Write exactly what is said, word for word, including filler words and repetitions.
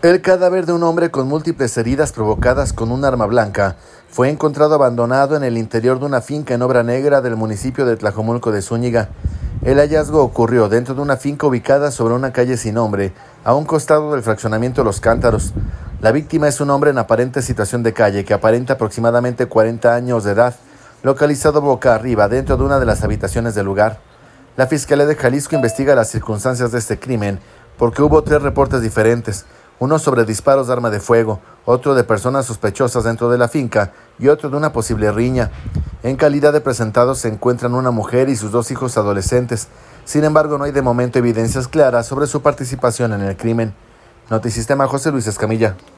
El cadáver de un hombre con múltiples heridas provocadas con un arma blanca fue encontrado abandonado en el interior de una finca en Obra Negra del municipio de Tlajomulco de Zúñiga. El hallazgo ocurrió dentro de una finca ubicada sobre una calle sin nombre, a un costado del fraccionamiento Los Cántaros. La víctima es un hombre en aparente situación de calle que aparenta aproximadamente cuarenta años de edad, localizado boca arriba dentro de una de las habitaciones del lugar. La Fiscalía de Jalisco investiga las circunstancias de este crimen porque hubo tres reportes diferentes, uno sobre disparos de arma de fuego, otro de personas sospechosas dentro de la finca y otro de una posible riña. En calidad de presentados se encuentran una mujer y sus dos hijos adolescentes. Sin embargo, no hay de momento evidencias claras sobre su participación en el crimen. Notisistema, José Luis Escamilla.